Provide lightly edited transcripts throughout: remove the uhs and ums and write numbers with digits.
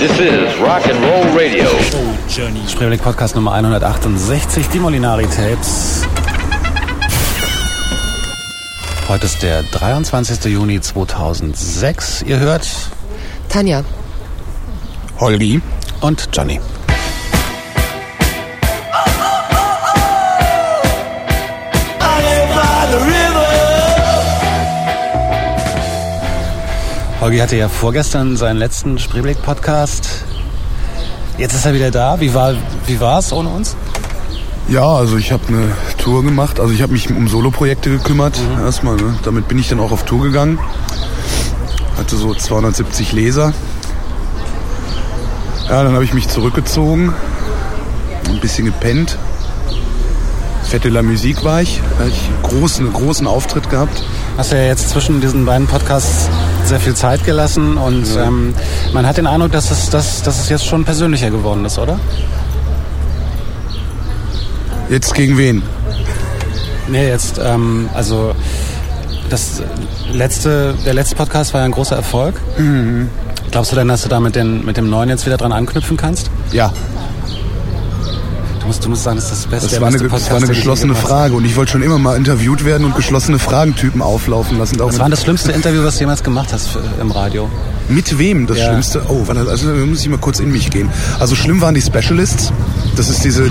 This is Rock and Roll Radio. Spreeweg Podcast Nummer 168, die Molinari Tapes. Heute ist der 23. Juni 2006. Ihr hört Tanja, Holgi und Johnny. Holgi hatte ja vorgestern seinen letzten Spreeweg-Podcast. Jetzt ist er wieder da. Wie war's ohne uns? Ja, also ich habe eine Tour gemacht. Also ich habe mich um Soloprojekte gekümmert. Erstmal, ne? Damit bin ich dann auch auf Tour gegangen. Hatte so 270 Leser. Ja, dann habe ich mich zurückgezogen. Ein bisschen gepennt. Fête de la Musique war ich. Da hatte ich einen großen Auftritt gehabt. Hast du ja jetzt zwischen diesen beiden Podcasts sehr viel Zeit gelassen und man hat den Eindruck, dass es jetzt schon persönlicher geworden ist, oder? Jetzt gegen wen? Nee, jetzt, also der letzte Podcast war ja ein großer Erfolg. Mhm. Glaubst du denn, dass du da mit dem neuen jetzt wieder dran anknüpfen kannst? Ja. Du musst sagen, das ist das Beste. Das war eine geschlossene Frage und ich wollte schon immer mal interviewt werden und geschlossene Fragentypen auflaufen lassen. Das war das schlimmste Interview, was du jemals gemacht hast im Radio. Mit wem das Schlimmste? Oh, also da muss ich mal kurz in mich gehen. Also schlimm waren die Specialists. Das ist diese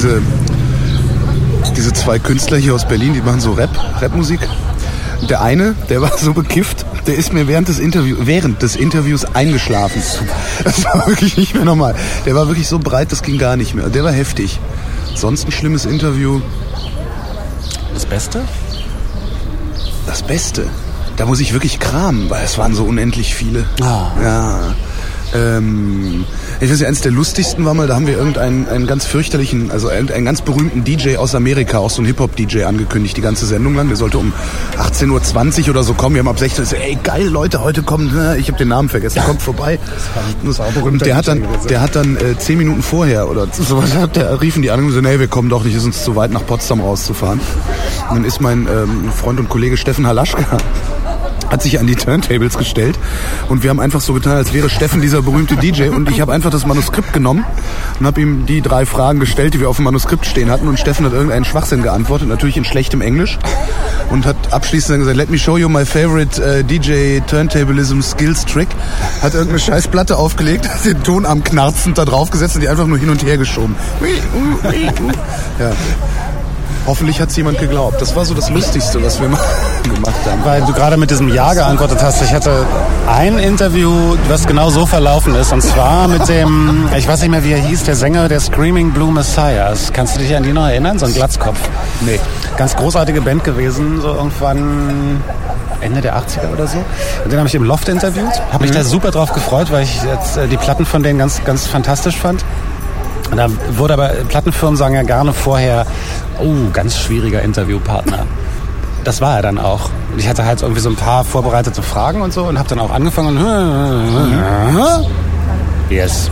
zwei Künstler hier aus Berlin, die machen so Rapmusik. Der eine, der war so bekifft, der ist mir während des Interviews eingeschlafen. Das war wirklich nicht mehr normal. Der war wirklich so breit, das ging gar nicht mehr. Der war heftig. Sonst ein schlimmes Interview. Das Beste? Das Beste? Da muss ich wirklich kramen, weil es waren so unendlich viele. Ah. Ja. Ich weiß nicht, eines der lustigsten war mal, da haben wir einen ganz fürchterlichen, also einen ganz berühmten DJ aus Amerika, auch so ein Hip-Hop-DJ angekündigt, die ganze Sendung lang. Der sollte um 18.20 Uhr oder so kommen. Wir haben ab 16 Uhr gesagt, ey, geil, Leute, heute kommt, ich habe den Namen vergessen, kommt vorbei. Und der hat dann 10 Minuten vorher oder so riefen die an und so, nee, wir kommen doch nicht, ist uns zu weit nach Potsdam rauszufahren. Und dann ist mein Freund und Kollege Steffen Halaschka hat sich an die Turntables gestellt und wir haben einfach so getan, als wäre Steffen dieser berühmte DJ und ich habe einfach das Manuskript genommen und habe ihm die 3 Fragen gestellt, die wir auf dem Manuskript stehen hatten und Steffen hat irgendeinen Schwachsinn geantwortet, natürlich in schlechtem Englisch und hat abschließend dann gesagt, let me show you my favorite DJ Turntablism Skills Trick, hat irgendeine scheiß Platte aufgelegt, hat den Tonarm knarzend da drauf gesetzt und die einfach nur hin und her geschoben. Ja. Hoffentlich hat es jemand geglaubt. Das war so das Lustigste, was wir gemacht haben. Weil du gerade mit diesem Ja geantwortet hast. Ich hatte ein Interview, was genau so verlaufen ist. Und zwar mit dem, ich weiß nicht mehr, wie er hieß, der Sänger der Screaming Blue Messiahs. Kannst du dich an die noch erinnern? So ein Glatzkopf. Nee. Ganz großartige Band gewesen. So irgendwann Ende der 80er oder so. Und den habe ich im Loft interviewt. Habe mich da super drauf gefreut, weil ich jetzt die Platten von denen ganz, ganz fantastisch fand. Und da wurde aber, Plattenfirmen sagen ja gerne vorher, ganz schwieriger Interviewpartner. Das war er dann auch. Und ich hatte halt irgendwie so ein paar vorbereitete Fragen und so und habe dann auch angefangen und yes.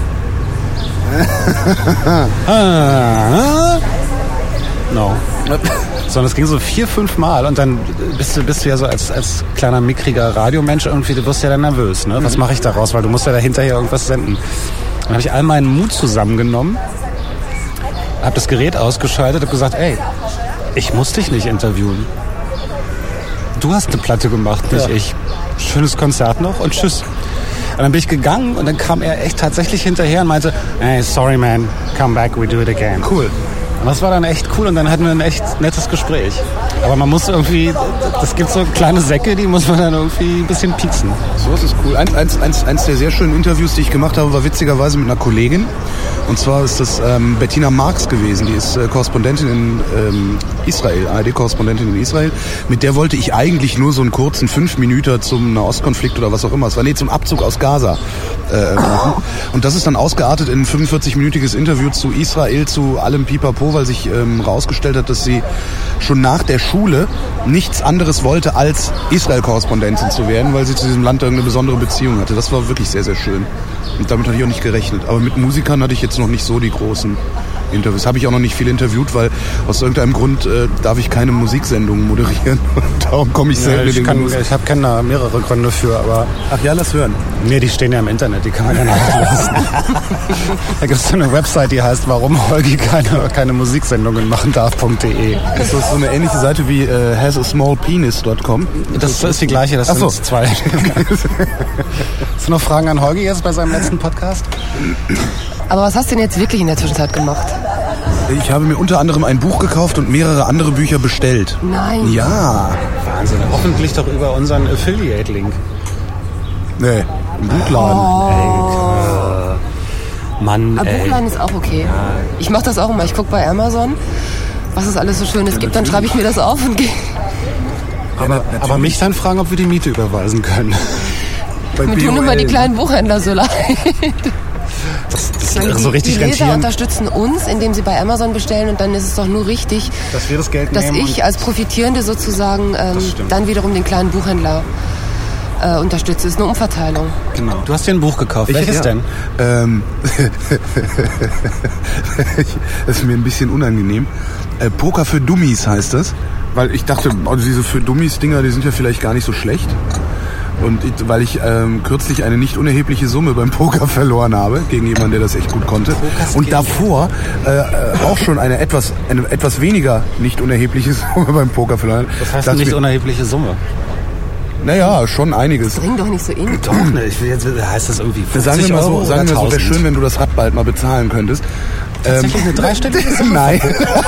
No. Sondern es ging so 4-5 Mal und dann bist du ja so als kleiner, mickriger Radiomensch irgendwie, du wirst ja dann nervös, ne? Was mache ich daraus? Weil du musst ja da hinterher irgendwas senden. Dann habe ich all meinen Mut zusammengenommen, habe das Gerät ausgeschaltet und gesagt, ey, ich muss dich nicht interviewen. Du hast eine Platte gemacht, nicht ich. Schönes Konzert noch und tschüss. Und dann bin ich gegangen und dann kam er echt tatsächlich hinterher und meinte, hey, sorry man, come back, we do it again. Cool. Und das war dann echt cool und dann hatten wir ein echt nettes Gespräch. Aber man muss irgendwie, das gibt so kleine Säcke, die muss man dann irgendwie ein bisschen pieksen. So, das ist cool. Eins der sehr schönen Interviews, die ich gemacht habe, war witzigerweise mit einer Kollegin. Und zwar ist das Bettina Marx gewesen, die ist Korrespondentin in Israel, ARD-Korrespondentin in Israel. Mit der wollte ich eigentlich nur so einen kurzen 5 Minuten zum Nahostkonflikt oder was auch immer. Es war zum Abzug aus Gaza machen. Und das ist dann ausgeartet in ein 45-minütiges Interview zu Israel, zu allem Pipapo, weil sich rausgestellt hat, dass sie schon nach der Schule nichts anderes wollte, als Israel-Korrespondentin zu werden, weil sie zu diesem Land irgendeine besondere Beziehung hatte. Das war wirklich sehr, sehr schön. Und damit hatte ich auch nicht gerechnet. Aber mit Musikern hatte ich jetzt noch nicht so die großen Interviews. Habe ich auch noch nicht viel interviewt, weil aus irgendeinem Grund darf ich keine Musiksendungen moderieren. Und darum komme ich selten in den Genuss. Ich kenne da mehrere Gründe für, aber... Ach ja, lass hören. Nee, die stehen ja im Internet, die kann man ja nachlesen. Da gibt es so eine Website, die heißt, warum Holgi keine Musiksendungen machen darf.de. Das ist so eine ähnliche Seite wie hasasmallpenis.com. Das ist die gleiche, das sind zwei. Hast du noch Fragen an Holgi jetzt bei seinem letzten Podcast? Aber was hast du denn jetzt wirklich in der Zwischenzeit gemacht? Ich habe mir unter anderem ein Buch gekauft und mehrere andere Bücher bestellt. Nein. Ja. Wahnsinn. Hoffentlich doch über unseren Affiliate-Link. Nee, im Buchladen. Oh. Mann, Aber Buchladen ist auch okay. Ja. Ich mache das auch immer. Ich gucke bei Amazon, was es alles so Schönes gibt. Dann schreibe ich mir das auf und gehe. Aber mich dann fragen, ob wir die Miete überweisen können. Mir tun immer die kleinen Buchhändler so leid. Das so richtig die Leser rentieren. Unterstützen uns, indem sie bei Amazon bestellen, und dann ist es doch nur richtig, dass wir das Geld dass nehmen, ich als Profitierende sozusagen dann wiederum den kleinen Buchhändler unterstütze. Das ist eine Umverteilung. Genau. Du hast dir ein Buch gekauft. Welches denn? Das ist mir ein bisschen unangenehm. Poker für Dummies heißt das. Weil ich dachte, diese für Dummies-Dinger, die sind ja vielleicht gar nicht so schlecht. Und weil ich kürzlich eine nicht unerhebliche Summe beim Poker verloren habe, gegen jemanden, der das echt gut konnte. Und davor auch schon eine etwas weniger nicht unerhebliche Summe beim Poker verloren. Das heißt eine nicht unerhebliche Summe? Naja, schon einiges. Bring doch nicht so in. Doch, ne, heißt das irgendwie 50 sagen wir mal Euro so, wäre schön, wenn du das Rad bald mal bezahlen könntest. Tatsächlich eine dreistellige Summe? Nein.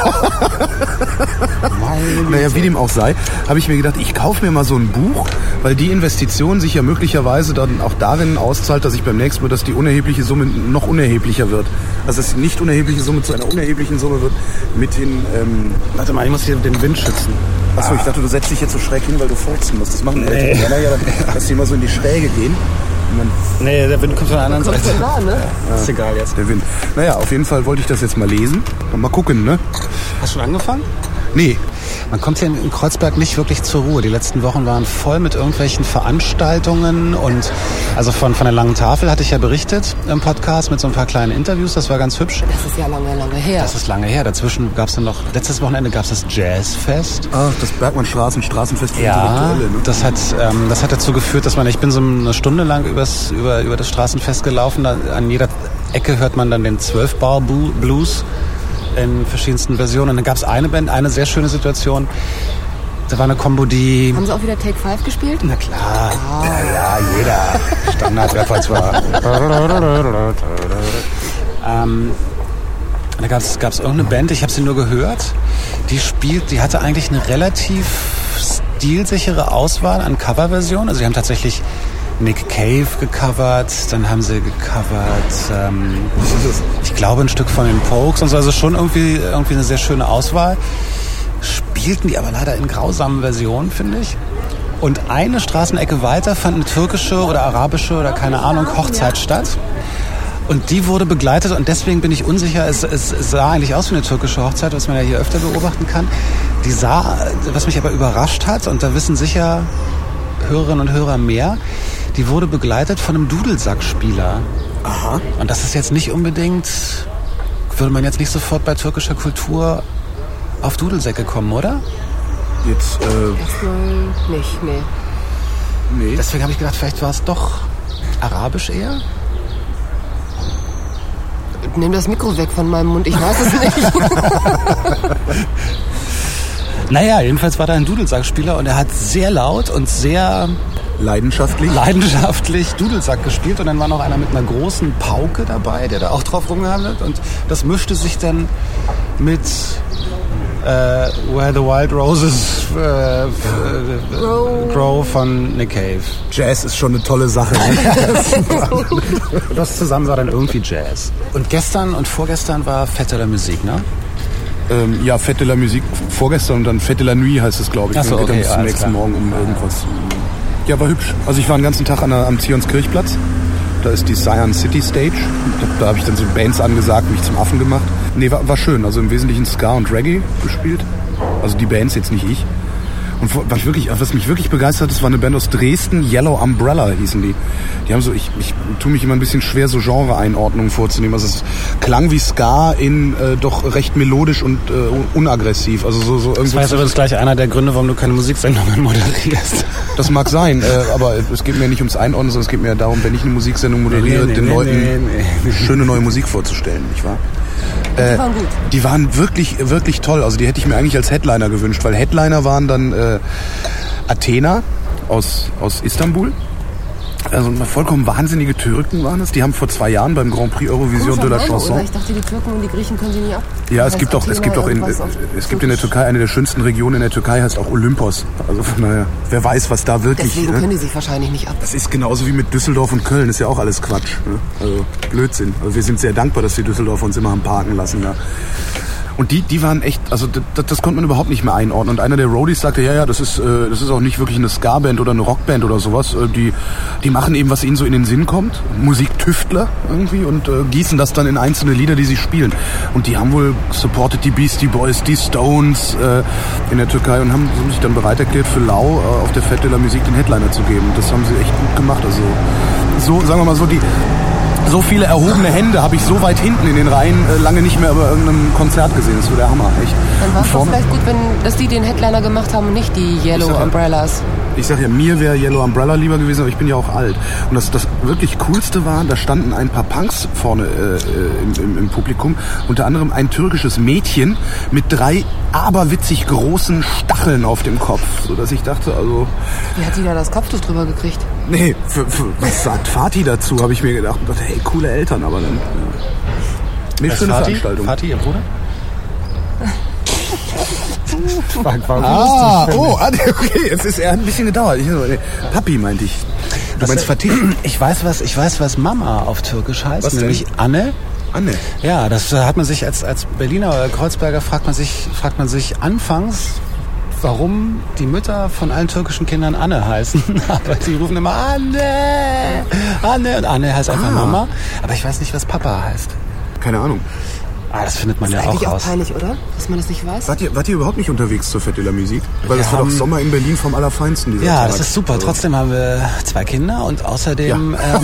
Naja, wie dem auch sei, habe ich mir gedacht, ich kaufe mir mal so ein Buch, weil die Investition sich ja möglicherweise dann auch darin auszahlt, dass ich beim nächsten Mal, dass die unerhebliche Summe noch unerheblicher wird. Also dass die nicht unerhebliche Summe zu einer unerheblichen Summe wird, mithin... Warte mal, ich muss hier den Wind schützen. Achso, ich dachte, du setzt dich jetzt so schräg hin, weil du furzen musst. Das machen die Eltern. Ja, dass die immer so in die Schräge gehen. Nee, der Wind kommt von der anderen Seite. Da, ne? Ja. Ist egal jetzt. Der Wind. Naja, auf jeden Fall wollte ich das jetzt mal lesen. Mal gucken, ne? Hast du schon angefangen? Nee. Man kommt hier in Kreuzberg nicht wirklich zur Ruhe. Die letzten Wochen waren voll mit irgendwelchen Veranstaltungen und also von der Langen Tafel hatte ich ja berichtet im Podcast mit so ein paar kleinen Interviews. Das war ganz hübsch. Das ist ja lange her. Das ist lange her. Dazwischen gab es dann noch, letztes Wochenende gab es das Jazzfest. Ach, das Straßenfest für ja, Intellektuelle, ne? Das hat dazu geführt, dass ich bin so eine Stunde lang über das Straßenfest gelaufen. An jeder Ecke hört man dann den 12-Bar-Blues in verschiedensten Versionen. Und dann gab es eine Band, eine sehr schöne Situation. Da war eine Kombo, die... Haben sie auch wieder Take 5 gespielt? Na klar. Oh. Ja, jeder Standardrepertoire. Da gab es irgendeine Band, ich habe sie nur gehört, die hatte eigentlich eine relativ stilsichere Auswahl an Coverversionen. Also die haben tatsächlich Nick Cave gecovert, dann haben sie gecovert, ich glaube ein Stück von den Pokes und so, also schon irgendwie eine sehr schöne Auswahl. Spielten die aber leider in grausamen Versionen, finde ich. Und eine Straßenecke weiter fand eine türkische oder arabische oder keine Ahnung Hochzeit statt. Und die wurde begleitet und deswegen bin ich unsicher, es sah eigentlich aus wie eine türkische Hochzeit, was man ja hier öfter beobachten kann. Die sah, was mich aber überrascht hat, und da wissen sicher Hörerinnen und Hörer mehr, die wurde begleitet von einem Dudelsackspieler. Aha. Und das ist jetzt nicht unbedingt, würde man jetzt nicht sofort bei türkischer Kultur auf Dudelsäcke kommen, oder? Jetzt, erstmal nicht, nee. Deswegen habe ich gedacht, vielleicht war es doch arabisch eher? Nimm das Mikro weg von meinem Mund, ich weiß es nicht. Naja, jedenfalls war da ein Dudelsackspieler und er hat sehr laut und sehr leidenschaftlich Dudelsack gespielt. Und dann war noch einer mit einer großen Pauke dabei, der da auch drauf rumgehauen hat. Und das mischte sich dann mit Where the Wild Roses Grow von Nick Cave. Jazz ist schon eine tolle Sache. Das zusammen war dann irgendwie Jazz. Und gestern und vorgestern war Fête de la Musique, ne? Ja, Fête de la Musique vorgestern und dann Fête de la Nuit heißt es, glaube ich. Achso, okay, dann am nächsten Morgen um irgendwas. Ja, war hübsch. Also ich war den ganzen Tag am Zionskirchplatz. Da ist die Zion City Stage. Da habe ich dann so Bands angesagt, mich zum Affen gemacht. Nee, war schön. Also im Wesentlichen Ska und Reggae gespielt. Also die Bands jetzt, nicht ich. Und was mich wirklich begeistert hat, das war eine Band aus Dresden, Yellow Umbrella hießen die. Die haben so, ich tue mich immer ein bisschen schwer, so Genre-Einordnungen vorzunehmen. Also es klang wie Ska in doch recht melodisch und unaggressiv. Also so irgendwas. Das war jetzt übrigens gleich einer der Gründe, warum du keine Musiksendungen moderierst. Das mag sein, aber es geht mir nicht ums Einordnen, sondern es geht mir darum, wenn ich eine Musiksendung moderiere, den Leuten schöne neue Musik vorzustellen, nicht wahr? Die waren gut. Die waren wirklich, wirklich toll. Also die hätte ich mir eigentlich als Headliner gewünscht, weil Headliner waren dann Athena aus Istanbul. Also vollkommen wahnsinnige Türken waren es. Die haben vor 2 Jahren beim Grand Prix Eurovision de la Chanson... Oder? Ich dachte, die Türken und die Griechen können sie nie ab. Ja, es gibt in der Türkei, eine der schönsten Regionen in der Türkei heißt auch Olympos. Also von daher, wer weiß, was da wirklich... Deswegen können die sich wahrscheinlich nicht ab. Das ist genauso wie mit Düsseldorf und Köln, ist ja auch alles Quatsch. Ne? Also Blödsinn. Also wir sind sehr dankbar, dass die Düsseldorfer uns immer haben parken lassen da. Und die waren echt, also das konnte man überhaupt nicht mehr einordnen. Und einer der Roadies sagte, ja, das ist auch nicht wirklich eine Ska-Band oder eine Rockband oder sowas. Die machen eben, was ihnen so in den Sinn kommt. Musiktüftler irgendwie und gießen das dann in einzelne Lieder, die sie spielen. Und die haben wohl supported die Beastie Boys, die Stones in der Türkei und haben sich dann bereit erklärt, für Lau auf der Fête de la Musique den Headliner zu geben. Das haben sie echt gut gemacht. Also so, sagen wir mal so, so viele erhobene Hände habe ich so weit hinten in den Reihen lange nicht mehr über irgendeinem Konzert gesehen. Das war der Hammer, echt. Dann war es doch vielleicht gut, dass die den Headliner gemacht haben und nicht die Yellow Umbrellas. Ich sag ja, mir wäre Yellow Umbrella lieber gewesen, aber ich bin ja auch alt. Und das wirklich Coolste war, da standen ein paar Punks vorne im Publikum. Unter anderem ein türkisches Mädchen mit 3 aberwitzig großen Stacheln auf dem Kopf. Sodass ich dachte, also... Wie hat die da das Kopftuch drüber gekriegt? Nee, was sagt Fatih dazu, habe ich mir gedacht. Und dachte, hey, coole Eltern, aber dann... Ja. Nee, schöne Veranstaltung. Fatih, ihr Bruder? Okay, jetzt ist er ein bisschen gedauert. Papi meinte ich. Du meinst Fatih? Ich weiß, was Mama auf Türkisch heißt, was nämlich denn? Anne. Anne. Ja, das hat man sich als Berliner oder Kreuzberger fragt man sich anfangs, warum die Mütter von allen türkischen Kindern Anne heißen. Aber die rufen immer Anne. Und Anne heißt einfach Mama. Aber ich weiß nicht, was Papa heißt. Keine Ahnung. Das findet man ja auch raus. Das ist eigentlich auch peinlich, oder? Dass man das nicht weiß. Wart ihr überhaupt nicht unterwegs zur Fête de la Musique? Weil das war doch Sommer in Berlin vom Allerfeinsten dieser Tag. Das ist super. Also. Trotzdem haben wir 2 Kinder und außerdem... Ja.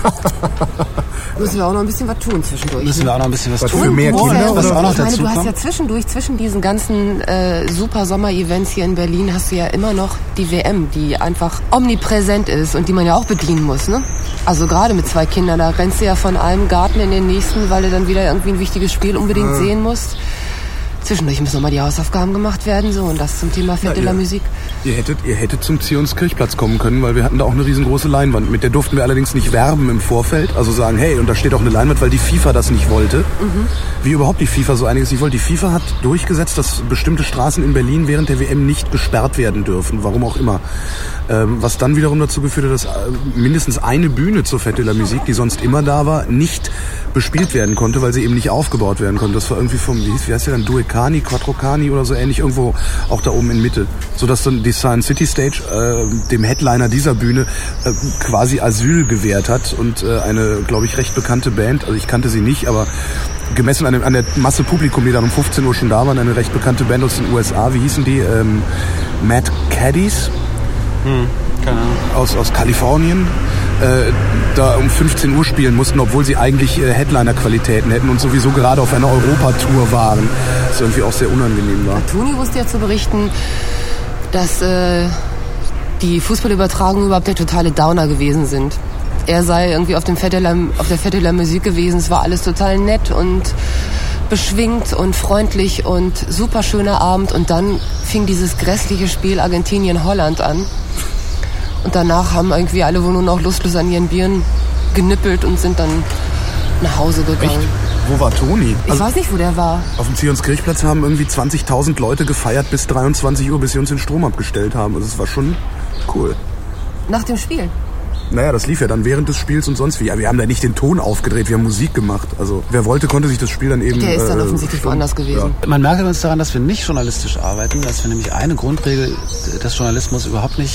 Müssen wir auch noch ein bisschen was tun zwischendurch. Für mehr Kinder? Was auch noch dazu du hast ja zwischendurch, zwischen diesen ganzen super Sommer-Events hier in Berlin, hast du ja immer noch die WM, die einfach omnipräsent ist und die man ja auch bedienen muss, ne? Also gerade mit 2 Kindern, da rennst du ja von einem Garten in den nächsten, weil du dann wieder irgendwie ein wichtiges Spiel unbedingt sehen musst. Zwischendurch müssen nochmal die Hausaufgaben gemacht werden, so, und das zum Thema Fête de la Musique. Ihr hättet zum Zionskirchplatz kommen können, weil wir hatten da auch eine riesengroße Leinwand. Mit der durften wir allerdings nicht werben im Vorfeld, also sagen, hey, und da steht auch eine Leinwand, weil die FIFA das nicht wollte. Mhm. Wie überhaupt die FIFA so einiges nicht wollte. Die FIFA hat durchgesetzt, dass bestimmte Straßen in Berlin während der WM nicht gesperrt werden dürfen, warum auch immer. Was dann wiederum dazu geführt hat, dass mindestens eine Bühne zur Fête de la Musique, die sonst immer da war, nicht bespielt werden konnte, weil sie eben nicht aufgebaut werden konnte. Das war irgendwie wie heißt der dann, Duecani, Quattrocani oder so ähnlich, irgendwo auch da oben in Mitte. Sodass dann die Science City Stage dem Headliner dieser Bühne quasi Asyl gewährt hat und eine, glaube ich, recht bekannte Band, also ich kannte sie nicht, aber gemessen an der Masse Publikum, die dann um 15 Uhr schon da waren, eine recht bekannte Band aus den USA, wie hießen die? Mad Caddies? Keine Ahnung. Aus Kalifornien. Da um 15 Uhr spielen mussten, obwohl sie eigentlich Headliner-Qualitäten hätten und sowieso gerade auf einer Europatour waren. Was irgendwie auch sehr unangenehm war. Toni wusste ja zu berichten, dass die Fußballübertragungen überhaupt der totale Downer gewesen sind. Er sei irgendwie auf der Fête de la Musique gewesen. Es war alles total nett und beschwingt und freundlich und super schöner Abend. Und dann fing dieses grässliche Spiel Argentinien-Holland an. Und danach haben irgendwie alle wohl nur noch lustlos an ihren Bieren genippelt und sind dann nach Hause gegangen. Echt? Wo war Toni? Ich weiß nicht, wo der war. Auf dem Zionskirchplatz haben irgendwie 20.000 Leute gefeiert bis 23 Uhr, bis sie uns den Strom abgestellt haben. Also es war schon cool. Nach dem Spiel? Naja, das lief ja dann während des Spiels und sonst wie. Ja, wir haben da nicht den Ton aufgedreht, wir haben Musik gemacht. Also wer wollte, konnte sich das Spiel dann eben... Der ist dann offensichtlich woanders gewesen. Ja. Man merkt uns daran, dass wir nicht journalistisch arbeiten, dass wir nämlich eine Grundregel des Journalismus überhaupt nicht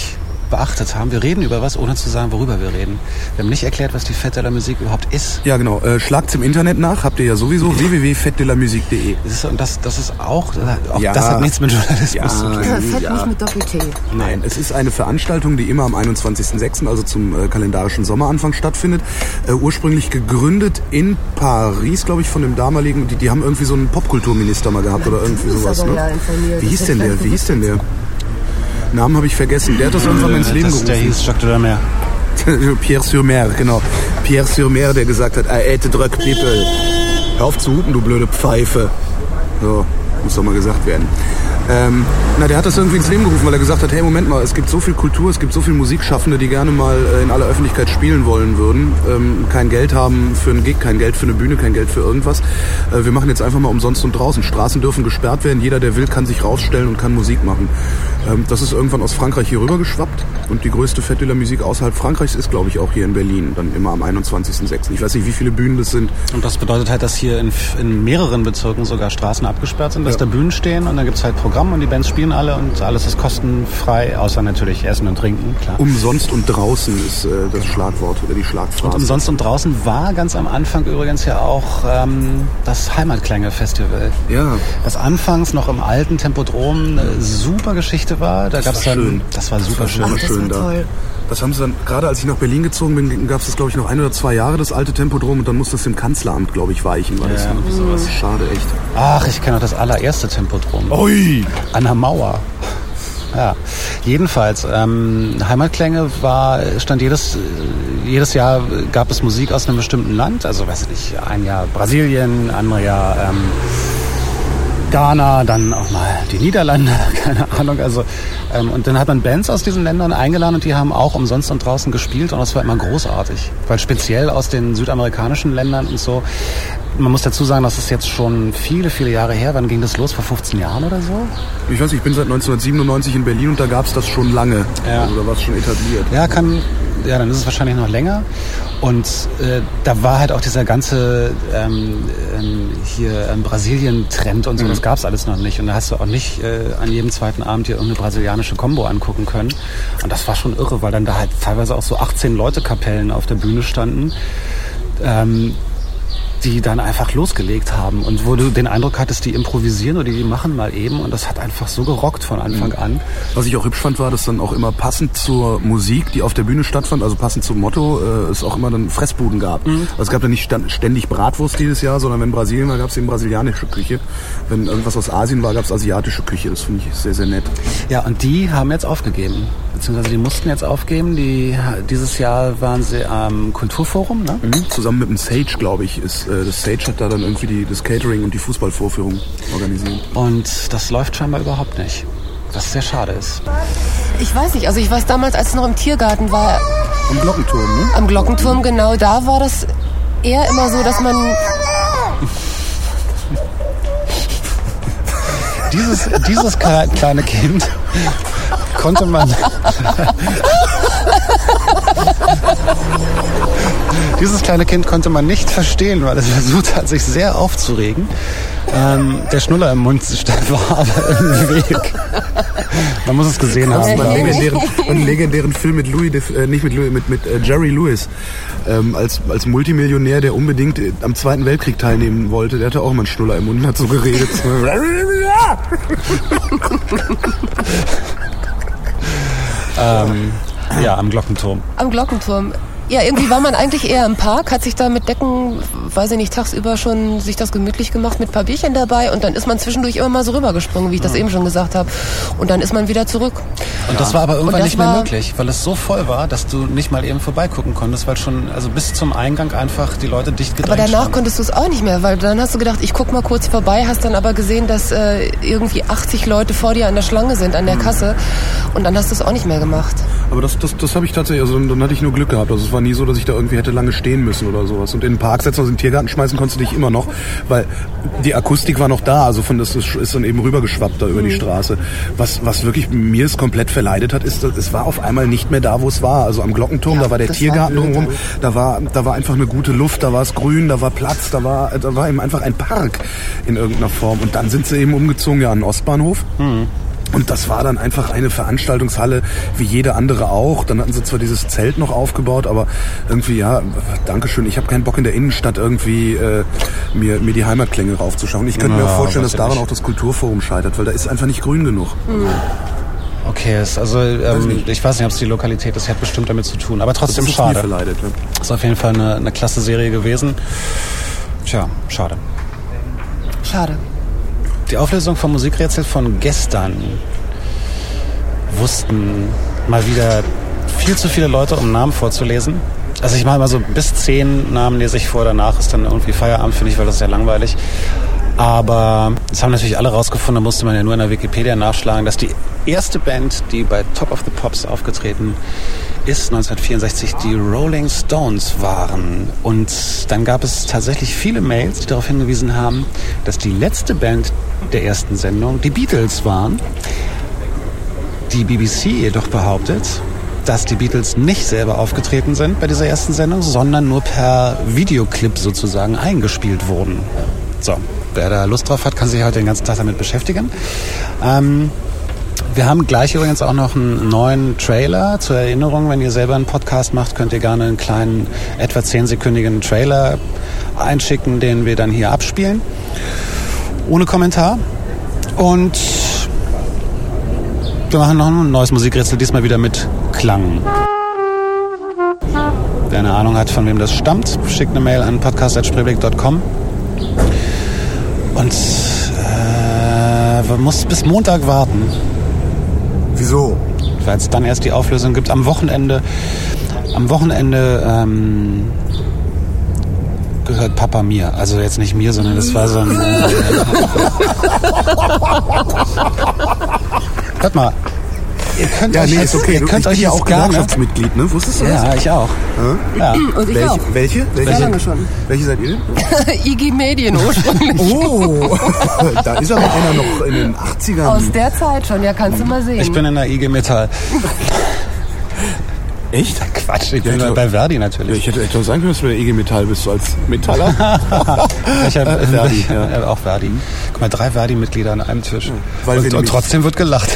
beachtet haben. Wir reden über was, ohne zu sagen, worüber wir reden. Wir haben nicht erklärt, was die Fête de la Musique überhaupt ist. Ja, genau. Schlagt's im Internet nach. Habt ihr ja sowieso. www.fêtedelamusique.de. Und das ist auch das hat nichts mit Journalismus zu tun. Fett nicht mit Doppel-T. Nein, es ist eine Veranstaltung, die immer am 21.06., also zum kalendarischen Sommeranfang stattfindet. Ursprünglich gegründet in Paris, glaube ich, von dem damaligen, die haben irgendwie so einen Popkulturminister mal gehabt oder irgendwie sowas. Ne? Wie hieß denn der? Namen habe ich vergessen. Der hat das irgendwann mal ins Leben gerufen. Der hieß Jacques de la Mer. Pierre sur Mer, genau. Pierre sur Mer, der gesagt hat, I ate drug people. Hör auf zu hupen, du blöde Pfeife. So, muss doch mal gesagt werden. Der hat das irgendwie ins Leben gerufen, weil er gesagt hat, hey, Moment mal, es gibt so viel Kultur, es gibt so viele Musikschaffende, die gerne mal in aller Öffentlichkeit spielen wollen würden, kein Geld haben für einen Gig, kein Geld für eine Bühne, kein Geld für irgendwas. Wir machen jetzt einfach mal umsonst und draußen. Straßen dürfen gesperrt werden, jeder, der will, kann sich rausstellen und kann Musik machen. Das ist irgendwann aus Frankreich hier rüber geschwappt und die größte Fête de la Musique außerhalb Frankreichs ist, glaube ich, auch hier in Berlin, dann immer am 21.06. Ich weiß nicht, wie viele Bühnen das sind. Und das bedeutet halt, dass hier in mehreren Bezirken sogar Straßen abgesperrt sind, dass da Bühnen stehen und dann gibt's halt Programm und die Bands spielen alle und alles ist kostenfrei, außer natürlich Essen und Trinken, klar. Umsonst und draußen ist das Schlagwort oder die Schlagphrase. Und umsonst und draußen war ganz am Anfang übrigens ja auch das Heimatklänge-Festival. Ja. Das anfangs noch im alten Tempodrom eine super Geschichte war. Da gab's dann, das war super schön. Ach, das war toll. Das haben sie dann, gerade als ich nach Berlin gezogen bin, gab es das, glaube ich, noch 1 oder 2 Jahre, das alte Tempodrom, und dann musste es dem Kanzleramt, glaube ich, weichen. Weil das sowas. Schade, echt. Ach, ich kenne auch das allererste Tempodrom. Ui! An der Mauer. Ja, jedenfalls, Heimatklänge stand jedes Jahr gab es Musik aus einem bestimmten Land, also weiß ich nicht, ein Jahr Brasilien, andere Jahr Ghana, dann auch mal die Niederlande, keine Ahnung. Also und dann hat man Bands aus diesen Ländern eingeladen und die haben auch umsonst und draußen gespielt und das war immer großartig, weil speziell aus den südamerikanischen Ländern und so. Man muss dazu sagen, das ist jetzt schon viele, viele Jahre her. Wann ging das los? Vor 15 Jahren oder so? Ich weiß nicht, ich bin seit 1997 in Berlin und da gab es das schon lange. Ja. Also da war es schon etabliert. Ja, dann ist es wahrscheinlich noch länger. Und da war halt auch dieser ganze Brasilien-Trend und so, das gab's alles noch nicht. Und da hast du auch nicht an jedem zweiten Abend dir irgendeine brasilianische Combo angucken können. Und das war schon irre, weil dann da halt teilweise auch so 18 Leute-Kapellen auf der Bühne standen. Die dann einfach losgelegt haben und wo du den Eindruck hattest, die improvisieren oder die machen mal eben und das hat einfach so gerockt von Anfang an. Was ich auch hübsch fand, war, dass dann auch immer passend zur Musik, die auf der Bühne stattfand, also passend zum Motto, es auch immer dann Fressbuden gab. Also es gab dann nicht ständig Bratwurst dieses Jahr, sondern wenn Brasilien war, gab es eben brasilianische Küche. Wenn irgendwas aus Asien war, gab es asiatische Küche. Das finde ich sehr, sehr nett. Ja, und die haben jetzt aufgegeben. Beziehungsweise die mussten jetzt aufgeben. Dieses Jahr waren sie am Kulturforum, ne? Zusammen mit dem Sage, glaube ich, ist das Sage hat da dann irgendwie das Catering und die Fußballvorführung organisiert. Und das läuft scheinbar überhaupt nicht. Was sehr schade ist. Ich weiß nicht, also ich weiß damals, als es noch im Tiergarten war. Am Glockenturm, ne? Am Glockenturm, genau, da war das eher immer so, dass man... Dieses kleine Kind konnte man... Dieses kleine Kind konnte man nicht verstehen, weil es versucht hat, sich sehr aufzuregen. Der Schnuller im Mund war aber im Weg. Man muss es gesehen haben. Einen legendären Film mit Jerry Lewis als Multimillionär, der unbedingt am Zweiten Weltkrieg teilnehmen wollte. Der hatte auch mal einen Schnuller im Mund und hat so geredet. Ja, am Glockenturm. Am Glockenturm. Ja, irgendwie war man eigentlich eher im Park, hat sich da mit Decken, weiß ich nicht, tagsüber schon sich das gemütlich gemacht mit ein paar Bierchen dabei und dann ist man zwischendurch immer mal so rübergesprungen, wie ich das eben schon gesagt habe. Und dann ist man wieder zurück. Und das war aber irgendwann nicht mehr möglich, weil es so voll war, dass du nicht mal eben vorbeigucken konntest, weil schon, also bis zum Eingang einfach die Leute dicht gedrängt Aber danach standen. konntest du es auch nicht mehr, weil dann hast du gedacht, ich guck mal kurz vorbei, hast dann aber gesehen, dass irgendwie 80 Leute vor dir an der Schlange sind, an der Kasse und dann hast du es auch nicht mehr gemacht. Aber das habe ich tatsächlich, also dann hatte ich nur Glück gehabt. Also es war nie so, dass ich da irgendwie hätte lange stehen müssen oder sowas. Und in den Park setzen, also in den Tiergarten schmeißen konntest du dich immer noch, weil die Akustik war noch da. Also das ist dann eben rübergeschwappt da über die Straße. Was wirklich mir es komplett verleidet hat, ist, es war auf einmal nicht mehr da, wo es war. Also am Glockenturm, da war der Tiergarten drumherum, da war einfach eine gute Luft, da war es grün, da war Platz, da war eben einfach ein Park in irgendeiner Form. Und dann sind sie eben umgezogen, ja, an den Ostbahnhof. Und das war dann einfach eine Veranstaltungshalle wie jede andere auch. Dann hatten sie zwar dieses Zelt noch aufgebaut, aber irgendwie, ja, Dankeschön, ich habe keinen Bock in der Innenstadt irgendwie mir die Heimatklänge raufzuschauen. Ich könnte mir auch vorstellen, dass daran auch das Kulturforum scheitert, weil da ist einfach nicht grün genug. Okay, also ich weiß nicht, ob es die Lokalität ist, hat bestimmt damit zu tun, aber trotzdem das ist schade. mir verleidet, ne? Ist auf jeden Fall eine klasse Serie gewesen. Tja, schade. Schade. Die Auflösung vom Musikrätsel von gestern wussten mal wieder viel zu viele Leute, um Namen vorzulesen. Also ich mache mal so bis 10 Namen lese ich vor, danach ist dann irgendwie Feierabend, finde ich, weil das ist ja langweilig. Aber das haben natürlich alle rausgefunden, da musste man ja nur in der Wikipedia nachschlagen, dass die erste Band, die bei Top of the Pops aufgetreten ist, 1964 die Rolling Stones waren. Und dann gab es tatsächlich viele Mails, die darauf hingewiesen haben, dass die letzte Band der ersten Sendung die Beatles waren. Die BBC jedoch behauptet, dass die Beatles nicht selber aufgetreten sind bei dieser ersten Sendung, sondern nur per Videoclip sozusagen eingespielt wurden. So, wer da Lust drauf hat, kann sich heute den ganzen Tag damit beschäftigen. Wir haben gleich übrigens auch noch einen neuen Trailer. Zur Erinnerung, wenn ihr selber einen Podcast macht, könnt ihr gerne einen kleinen, etwa 10-sekündigen Trailer einschicken, den wir dann hier abspielen. Ohne Kommentar. Und wir machen noch ein neues Musikrätsel, diesmal wieder mit Klang. Wer eine Ahnung hat, von wem das stammt, schickt eine Mail an podcast@spreeblick.com. Und man muss bis Montag warten. Wieso? Weil es dann erst die Auflösung gibt. Am Wochenende gehört Papa mir. Also jetzt nicht mir, sondern das war so ein... Hört mal. Ihr könnt euch ist okay. Ihr könnt euch ja jetzt auch gar nicht... Gewerkschaftsmitglied, ne? Wusstest du das? Ja, ich auch. Ja. Und ich auch. Welche? Sehr lange schon. Welche seid ihr denn? IG Medien ursprünglich. Oh, da ist aber einer noch in den 80ern. Aus der Zeit schon, ja, kannst du mal sehen. Ich bin in der IG Metall. Echt? Quatsch, ich bin bei Verdi natürlich. Ja, ich hätte sagen können, dass du bei der IG Metall bist, so als Metaller. Ich habe Verdi, auch Verdi. Guck mal, 3 Verdi-Mitglieder an einem Tisch. Weil wir Und trotzdem wird gelacht.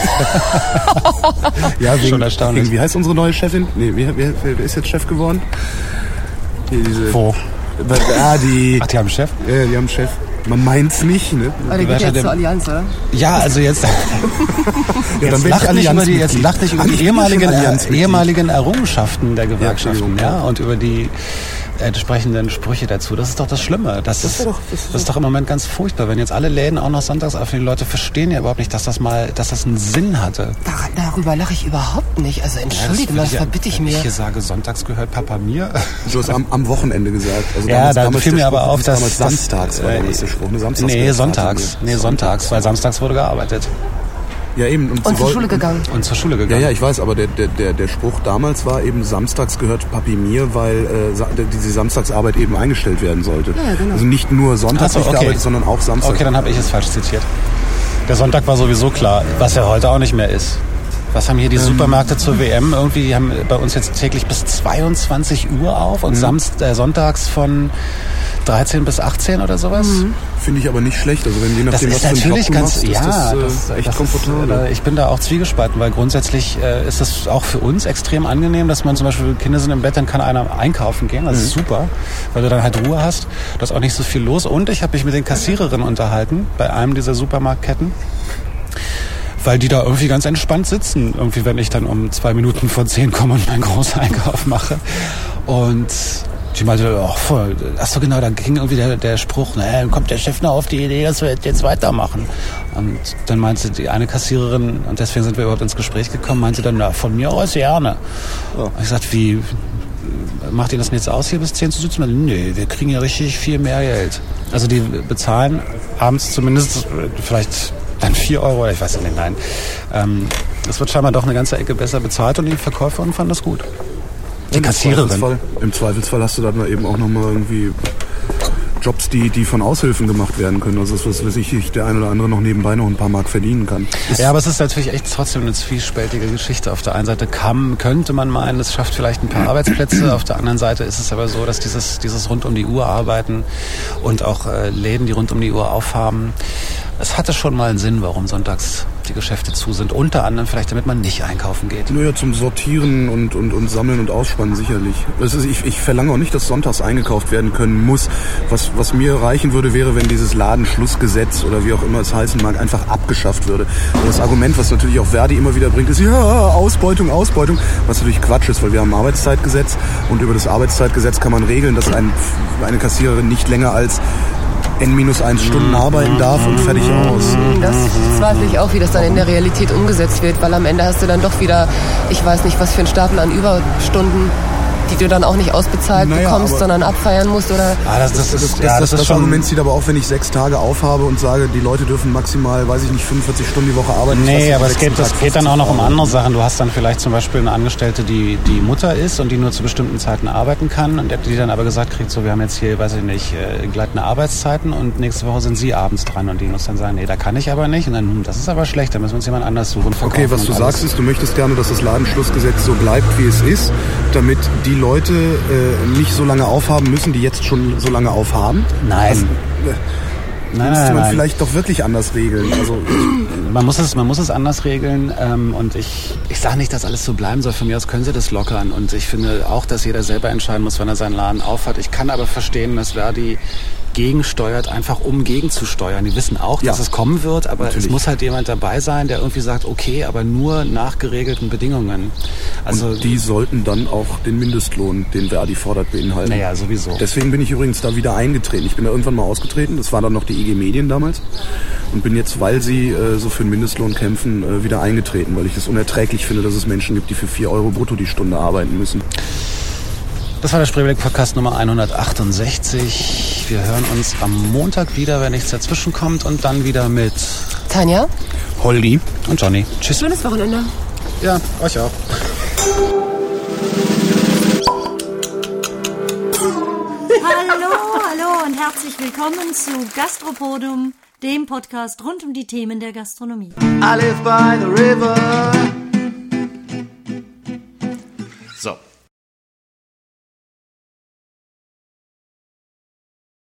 Ja, schon erstaunlich. Wie heißt unsere neue Chefin? Nee, wer ist jetzt Chef geworden? Wo? Verdi. Ach, die haben einen Chef? Ja, die haben einen Chef. Man meint's nicht, ne? Aber der geht jetzt zur Allianz, oder? Ja, also jetzt... Jetzt lacht nicht über die ehemaligen Errungenschaften der Gewerkschaften, ja, und über die entsprechenden Sprüche dazu. Das ist doch das Schlimme. Das ist doch im Moment ganz furchtbar, wenn jetzt alle Läden auch noch sonntags öffnen. Die Leute verstehen ja überhaupt nicht, dass das einen Sinn hatte. Darüber lache ich überhaupt nicht. Also entschuldige, was verbitte ich mir? Ich hier sage, sonntags gehört Papa mir. Du hast am Wochenende gesagt. Also ja, da fiel mir aber auf, dass... Samstags war der Spruch. Sonntags, weil samstags wurde gearbeitet. Ja, eben. Und zur Schule gegangen. Ja, ich weiß, aber der Spruch damals war eben, samstags gehört Papi mir, weil diese Samstagsarbeit eben eingestellt werden sollte. Ja, genau. Also nicht nur sonntags gearbeitet, sondern auch samstags. Okay, dann habe ich es falsch zitiert. Der Sonntag war sowieso klar, was ja heute auch nicht mehr ist. Was haben hier die Supermärkte zur WM? Irgendwie, die haben bei uns jetzt täglich bis 22 Uhr auf und sonntags von 13 bis 18 oder sowas. Finde ich aber nicht schlecht. Also wenn je nachdem, was für einen Job du machst, ist das echt komfortabel. Ich bin da auch zwiegespalten, weil grundsätzlich ist es auch für uns extrem angenehm, dass man zum Beispiel, Kinder sind im Bett, dann kann einer einkaufen gehen. Das ist super, weil du dann halt Ruhe hast. Du hast auch nicht so viel los. Und ich habe mich mit den Kassiererinnen unterhalten bei einem dieser Supermarktketten. Weil die da irgendwie ganz entspannt sitzen. Irgendwie, wenn ich dann um 2 Minuten vor 10 komme und meinen großen Einkauf mache. Und die meinte, achso genau, da ging irgendwie der Spruch, dann kommt der Chef noch auf die Idee, dass wir jetzt weitermachen. Und dann meinte die eine Kassiererin, und deswegen sind wir überhaupt ins Gespräch gekommen, meinte dann, von mir aus gerne. Oh. Und ich sagte, wie, macht ihr das denn jetzt aus, hier bis 10 zu sitzen? Nee, wir kriegen ja richtig viel mehr Geld. Also die bezahlen abends zumindest vielleicht... dann 4 Euro, ich weiß nicht, nein. Es wird scheinbar doch eine ganze Ecke besser bezahlt und die Verkäuferin fand das gut. Die Kassiererin. Im Zweifelsfall hast du dann eben auch nochmal irgendwie Jobs, die von Aushilfen gemacht werden können. Also das, was ich der ein oder andere noch nebenbei noch ein paar Mark verdienen kann. Ja, aber es ist natürlich echt trotzdem eine zwiespältige Geschichte. Auf der einen Seite könnte man meinen, es schafft vielleicht ein paar Arbeitsplätze. Auf der anderen Seite ist es aber so, dass dieses rund um die Uhr arbeiten und auch Läden, die rund um die Uhr aufhaben, es hatte schon mal einen Sinn, warum sonntags die Geschäfte zu sind. Unter anderem vielleicht, damit man nicht einkaufen geht. Naja, zum Sortieren und Sammeln und Ausspannen sicherlich. Ich verlange auch nicht, dass sonntags eingekauft werden können muss. Was mir reichen würde, wäre, wenn dieses Ladenschlussgesetz oder wie auch immer es heißen mag, einfach abgeschafft würde. Und das Argument, was natürlich auch Verdi immer wieder bringt, ist, ja, Ausbeutung, was natürlich Quatsch ist, weil wir haben ein Arbeitszeitgesetz und über das Arbeitszeitgesetz kann man regeln, dass eine Kassiererin nicht länger als N-1 Stunden arbeiten darf und fertig aus. Das zweifle ich auch, wie das dann in der Realität umgesetzt wird, weil am Ende hast du dann doch wieder, ich weiß nicht, was für einen Stapel an Überstunden, die du dann auch nicht ausbezahlt bekommst, sondern abfeiern musst, oder? Das Argument zieht aber auch, wenn ich 6 Tage aufhabe und sage, die Leute dürfen maximal, 45 Stunden die Woche arbeiten. Nee, aber es geht dann auch noch um andere Sachen. Du hast dann vielleicht zum Beispiel eine Angestellte, die Mutter ist und die nur zu bestimmten Zeiten arbeiten kann und die dann aber gesagt kriegt, so, wir haben jetzt hier, gleitende Arbeitszeiten und nächste Woche sind sie abends dran und die muss dann sagen, nee, da kann ich aber nicht und dann, das ist aber schlecht, da müssen wir uns jemand anders suchen. Okay, was du sagst ist, du möchtest gerne, dass das Ladenschlussgesetz so bleibt, wie es ist, damit die Leute nicht so lange aufhaben müssen, die jetzt schon so lange aufhaben? Nein. Müsste man vielleicht doch wirklich anders regeln. Also man muss es anders regeln und ich sage nicht, dass alles so bleiben soll. Von mir aus können sie das lockern und ich finde auch, dass jeder selber entscheiden muss, wann er seinen Laden aufhat. Ich kann aber verstehen, dass Verdi gegensteuert, einfach um gegenzusteuern. Die wissen auch, dass es kommen wird, aber natürlich. Es muss halt jemand dabei sein, der irgendwie sagt, okay, aber nur nach geregelten Bedingungen. Also und die sollten dann auch den Mindestlohn, den Verdi fordert, beinhalten. Naja, sowieso. Deswegen bin ich übrigens da wieder eingetreten. Ich bin da irgendwann mal ausgetreten, das war dann noch die IG Medien damals und bin jetzt, weil sie so für den Mindestlohn kämpfen, wieder eingetreten, weil ich es unerträglich finde, dass es Menschen gibt, die für 4 Euro brutto die Stunde arbeiten müssen. Das war der Spreeblick-Podcast Nummer 168. Wir hören uns am Montag wieder, wenn nichts dazwischen kommt. Und dann wieder mit Tanja, Holgi und Johnny. Tschüss. Schönes Wochenende. Ja, euch auch. Hallo und herzlich willkommen zu Gastropodium, dem Podcast rund um die Themen der Gastronomie. I live by the river.